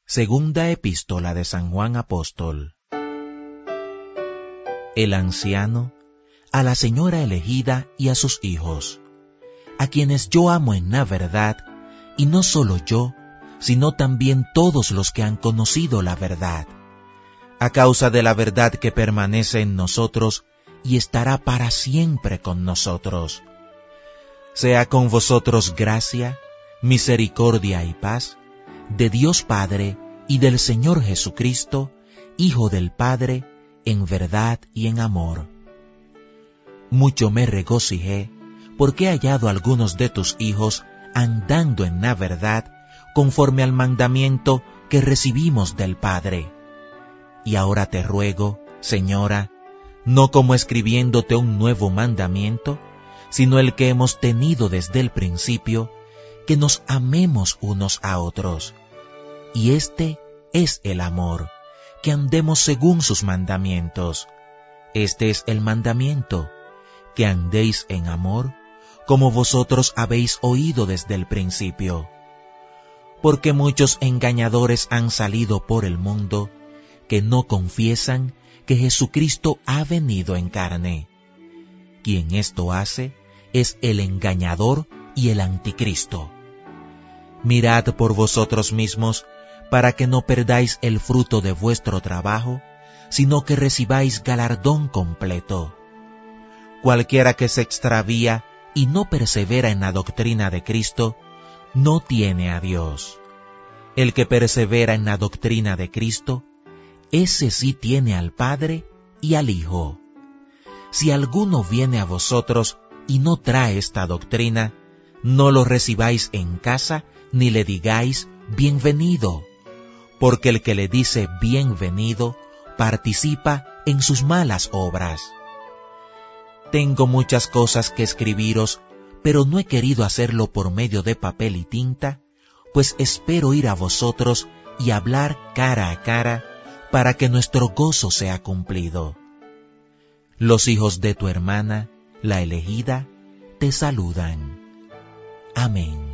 Segunda Epístola de San Juan Apóstol. El anciano, a la señora elegida y a sus hijos, a quienes yo amo en la verdad, y no solo yo, sino también todos los que han conocido la verdad, a causa de la verdad que permanece en nosotros y estará para siempre con nosotros. Sea con vosotros gracia, misericordia y paz, de Dios Padre y del Señor Jesucristo, Hijo del Padre, en verdad y en amor. Mucho me regocijé, porque he hallado a algunos de tus hijos andando en la verdad, conforme al mandamiento que recibimos del Padre. Y ahora te ruego, Señora, no como escribiéndote un nuevo mandamiento, sino el que hemos tenido desde el principio, que nos amemos unos a otros. Y este es el amor, que andemos según sus mandamientos. Este es el mandamiento, que andéis en amor, como vosotros habéis oído desde el principio. Porque muchos engañadores han salido por el mundo, que no confiesan que Jesucristo ha venido en carne. Quien esto hace es el engañador y el anticristo. Mirad por vosotros mismos, para que no perdáis el fruto de vuestro trabajo, sino que recibáis galardón completo. Cualquiera que se extravía y no persevera en la doctrina de Cristo, no tiene a Dios. El que persevera en la doctrina de Cristo, ese sí tiene al Padre y al Hijo. Si alguno viene a vosotros y no trae esta doctrina, no lo recibáis en casa ni le digáis bienvenido, porque el que le dice bienvenido participa en sus malas obras. Tengo muchas cosas que escribiros, pero no he querido hacerlo por medio de papel y tinta, pues espero ir a vosotros y hablar cara a cara, para que nuestro gozo sea cumplido. Los hijos de tu hermana, la elegida, te saludan. Amén.